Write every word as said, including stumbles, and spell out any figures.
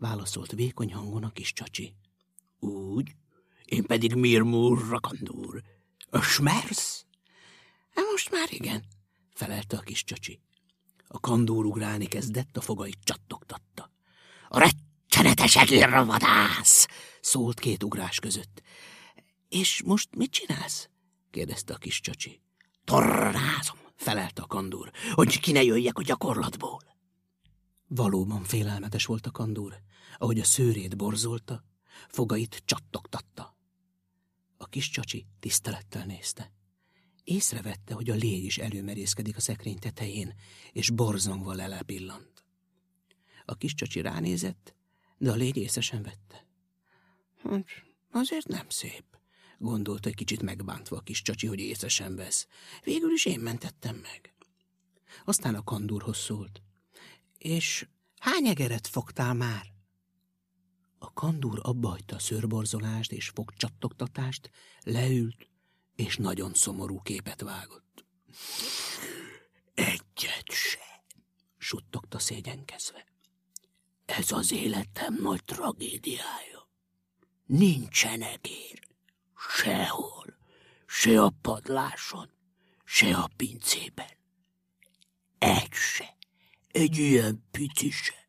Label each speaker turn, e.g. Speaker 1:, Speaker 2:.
Speaker 1: válaszolt vékony hangon a kis csacsi. Úgy, én pedig Mirmur Rakandúr. Ösmersz? Most már igen, felelte a kis csacsi. A kandúr ugrálni kezdett, a fogait csattogtatta. A rettenetes egérravadász! Szólt két ugrás között. És most mit csinálsz? kérdezte a kis csacsi. Tornázom, felelte a kandúr, hogy ki ne jöjjek a gyakorlatból. Valóban félelmetes volt a kandúr, ahogy a szőrét borzolta, fogait csattogtatta. A kis csacsi tisztelettel nézte. Észrevette, hogy a légy is előmerészkedik a szekrény tetején, és borzongva lelepillant. A kis csacsi ránézett, de a légy észre sem vette. Hát, azért nem szép, gondolta egy kicsit megbántva a kis csacsi, hogy észre sem vesz. Végül is én mentettem meg. Aztán a kandúrhoz szólt. És hány egeret fogtál már? A kandúr abbahagyta a szőrborzolást és fogcsattogtatást, leült, és nagyon szomorú képet vágott. Egyet se, suttogta szégyenkezve. Ez az életem nagy tragédiája. Nincsen egér. Sehol. Se a padláson, se a pincében. Egy se. Egy ilyen pici se.